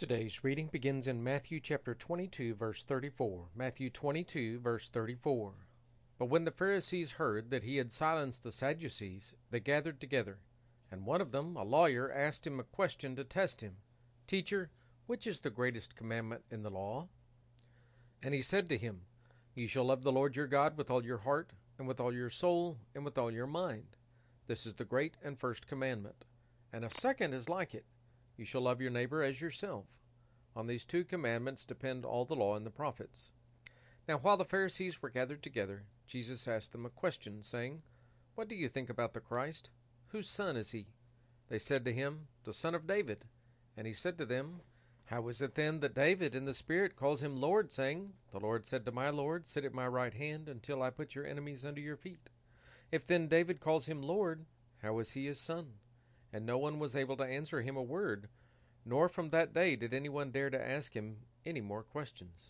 Today's reading begins in Matthew chapter 22, verse 34. Matthew 22, verse 34. But when the Pharisees heard that he had silenced the Sadducees, they gathered together. And one of them, a lawyer, asked him a question to test him. Teacher, which is the greatest commandment in the law? And he said to him, You shall love the Lord your God with all your heart, and with all your soul, and with all your mind. This is the great and first commandment. And a second is like it. You shall love your neighbor as yourself. On these two commandments depend all the law and the prophets. Now while the Pharisees were gathered together, Jesus asked them a question, saying, What do you think about the Christ? Whose son is he? They said to him, The son of David. And he said to them, How is it then that David in the Spirit calls him Lord, saying, The Lord said to my Lord, Sit at my right hand until I put your enemies under your feet? If then David calls him Lord, how is he his son? And no one was able to answer him a word, nor from that day did anyone dare to ask him any more questions.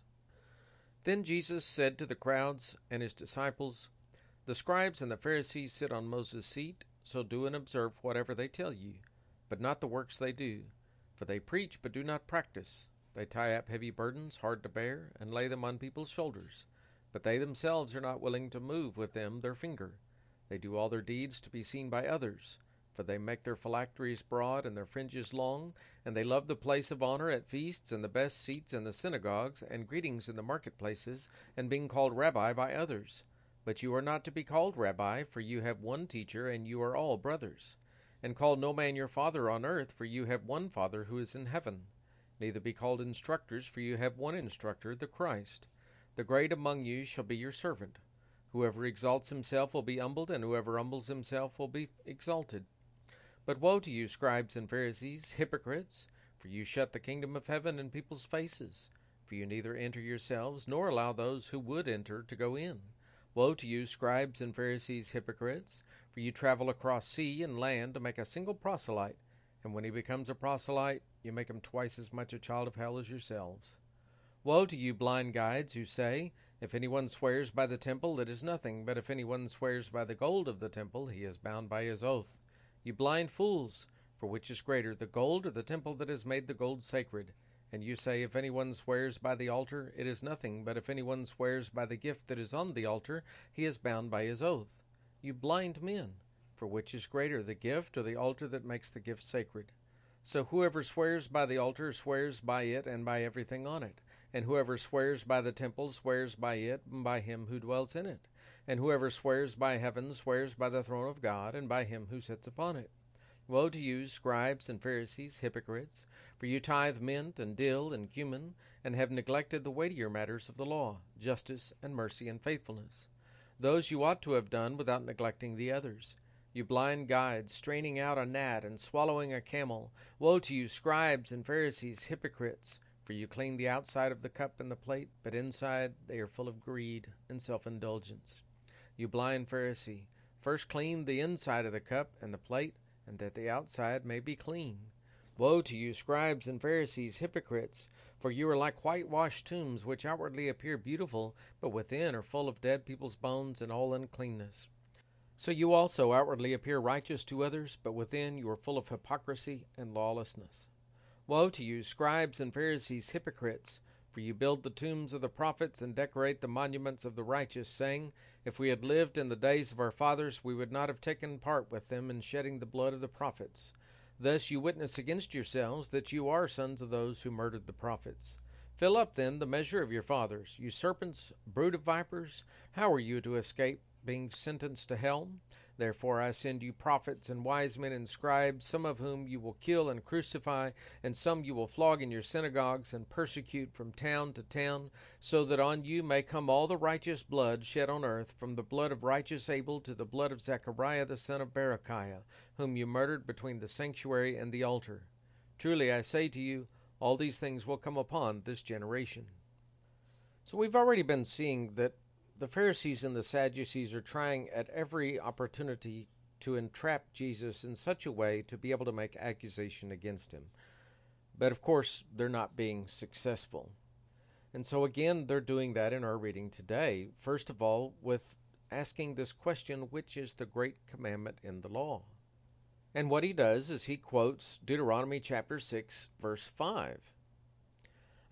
Then Jesus said to the crowds and his disciples, The scribes and the Pharisees sit on Moses' seat, so do and observe whatever they tell you, but not the works they do. For they preach but do not practice. They tie up heavy burdens hard to bear, and lay them on people's shoulders, but they themselves are not willing to move with them their finger. They do all their deeds to be seen by others. For they make their phylacteries broad and their fringes long, and they love the place of honor at feasts and the best seats in the synagogues and greetings in the marketplaces, and being called Rabbi by others. But you are not to be called Rabbi, for you have one teacher, and you are all brothers. And call no man your father on earth, for you have one Father who is in heaven. Neither be called instructors, for you have one instructor, the Christ. The great among you shall be your servant. Whoever exalts himself will be humbled, and whoever humbles himself will be exalted. But woe to you, scribes and Pharisees, hypocrites! For you shut the kingdom of heaven in people's faces. For you neither enter yourselves, nor allow those who would enter to go in. Woe to you, scribes and Pharisees, hypocrites! For you travel across sea and land to make a single proselyte, and when he becomes a proselyte, you make him twice as much a child of hell as yourselves. Woe to you, blind guides, who say, If anyone swears by the temple, it is nothing, but if anyone swears by the gold of the temple, he is bound by his oath. You blind fools! For which is greater, the gold or the temple that has made the gold sacred? And you say, If anyone swears by the altar, it is nothing, but if anyone swears by the gift that is on the altar, he is bound by his oath. You blind men! For which is greater, the gift or the altar that makes the gift sacred? So whoever swears by the altar swears by it and by everything on it. And whoever swears by the temple swears by it and by him who dwells in it. And whoever swears by heaven swears by the throne of God and by him who sits upon it. Woe to you, scribes and Pharisees, hypocrites! For you tithe mint and dill and cumin, and have neglected the weightier matters of the law, justice and mercy and faithfulness. Those you ought to have done without neglecting the others. You blind guides, straining out a gnat and swallowing a camel! Woe to you, scribes and Pharisees, hypocrites! For you clean the outside of the cup and the plate, but inside they are full of greed and self-indulgence. You blind Pharisee, first clean the inside of the cup and the plate, and that the outside may be clean. Woe to you, scribes and Pharisees, hypocrites! For you are like whitewashed tombs, which outwardly appear beautiful, but within are full of dead people's bones and all uncleanness. So you also outwardly appear righteous to others, but within you are full of hypocrisy and lawlessness. Woe to you, scribes and Pharisees, hypocrites! For you build the tombs of the prophets and decorate the monuments of the righteous, saying, If we had lived in the days of our fathers, we would not have taken part with them in shedding the blood of the prophets. Thus you witness against yourselves that you are sons of those who murdered the prophets. Fill up then the measure of your fathers. You serpents, brood of vipers, how are you to escape being sentenced to hell? Therefore I send you prophets and wise men and scribes, some of whom you will kill and crucify, and some you will flog in your synagogues and persecute from town to town, so that on you may come all the righteous blood shed on earth, from the blood of righteous Abel to the blood of Zechariah the son of Berechiah, whom you murdered between the sanctuary and the altar. Truly I say to you, all these things will come upon this generation. So we've already been seeing that the Pharisees and the Sadducees are trying at every opportunity to entrap Jesus in such a way to be able to make accusation against him. But of course, they're not being successful. And so again, they're doing that in our reading today. First of all, with asking this question, which is the great commandment in the law? And what he does is he quotes Deuteronomy chapter 6, verse 5.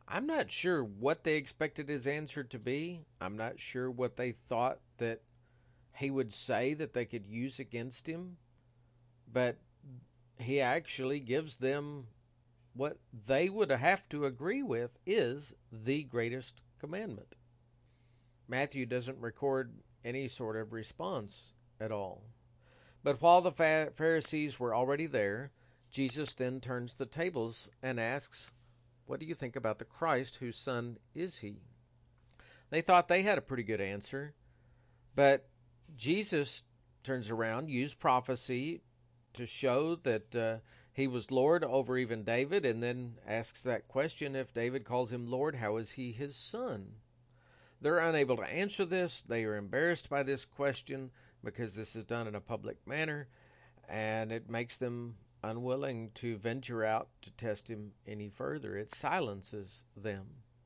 I'm not sure what they expected his answer to be. I'm not sure what they thought that he would say that they could use against him. But he actually gives them what they would have to agree with is the greatest commandment. Matthew doesn't record any sort of response at all. But while the Pharisees were already there, Jesus then turns the tables and asks, "What do you think about the Christ? Whose son is he?" They thought they had a pretty good answer, but Jesus turns around, used prophecy to show that he was Lord over even David, and then asks that question: if David calls him Lord, how is he his son? They're unable to answer this. They are embarrassed by this question because this is done in a public manner, and it makes them unwilling to venture out to test him any further. It silences them.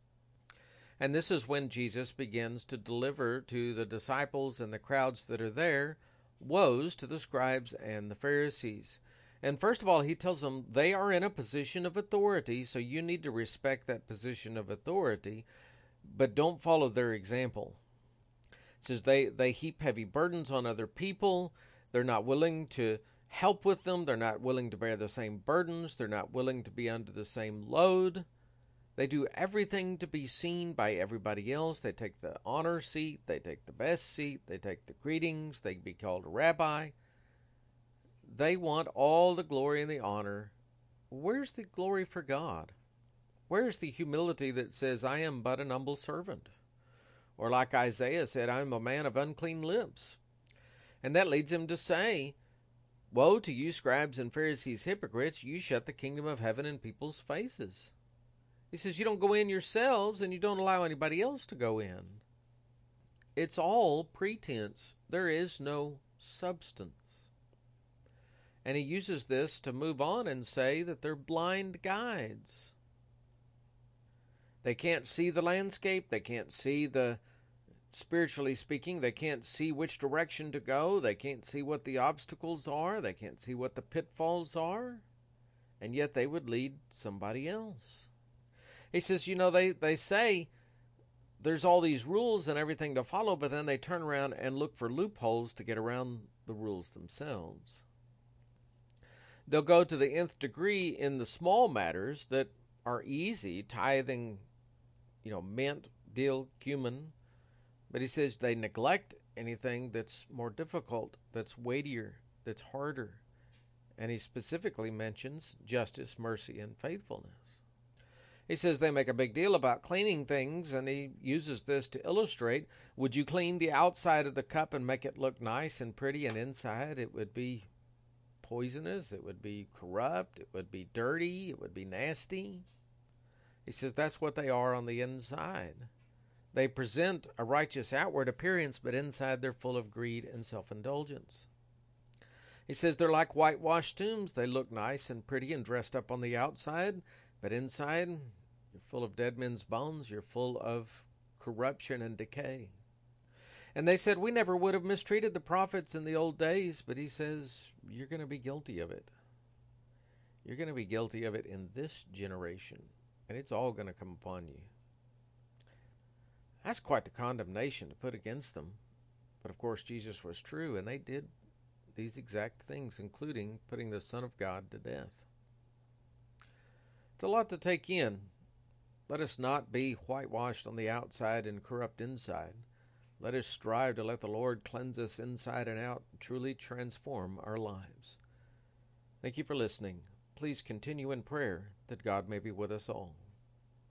And this is when Jesus begins to deliver to the disciples and the crowds that are there woes to the scribes and the Pharisees. And first of all, he tells them they are in a position of authority, so you need to respect that position of authority, but don't follow their example. It says they heap heavy burdens on other people. They're not willing to help with them. They're not willing to bear the same burdens. They're not willing to be under the same load. They do everything to be seen by everybody else. They take the honor seat. They take the best seat. They take the greetings. They be called a rabbi. They want all the glory and the honor. Where's the glory for God? Where's the humility that says, I am but an humble servant? Or like Isaiah said, I am a man of unclean lips. And that leads him to say, woe to you, scribes and Pharisees, hypocrites, you shut the kingdom of heaven in people's faces. He says, you don't go in yourselves, and you don't allow anybody else to go in. It's all pretense. There is no substance. And he uses this to move on and say that they're blind guides. They can't see the landscape. They can't see spiritually speaking, they can't see which direction to go. They can't see what the obstacles are. They can't see what the pitfalls are. And yet they would lead somebody else. He says, they say there's all these rules and everything to follow, but then they turn around and look for loopholes to get around the rules themselves. They'll go to the nth degree in the small matters that are easy, tithing, mint, dill, cumin. But he says they neglect anything that's more difficult, that's weightier, that's harder. And he specifically mentions justice, mercy, and faithfulness. He says they make a big deal about cleaning things, and he uses this to illustrate, would you clean the outside of the cup and make it look nice and pretty, and inside it would be poisonous, it would be corrupt, it would be dirty, it would be nasty? He says that's what they are on the inside. They present a righteous outward appearance, but inside they're full of greed and self-indulgence. He says they're like whitewashed tombs. They look nice and pretty and dressed up on the outside, but inside you're full of dead men's bones. You're full of corruption and decay. And they said, we never would have mistreated the prophets in the old days, but he says, you're going to be guilty of it. You're going to be guilty of it in this generation, and it's all going to come upon you. That's quite the condemnation to put against them. But of course, Jesus was true, and they did these exact things, including putting the Son of God to death. It's a lot to take in. Let us not be whitewashed on the outside and corrupt inside. Let us strive to let the Lord cleanse us inside and out and truly transform our lives. Thank you for listening. Please continue in prayer that God may be with us all.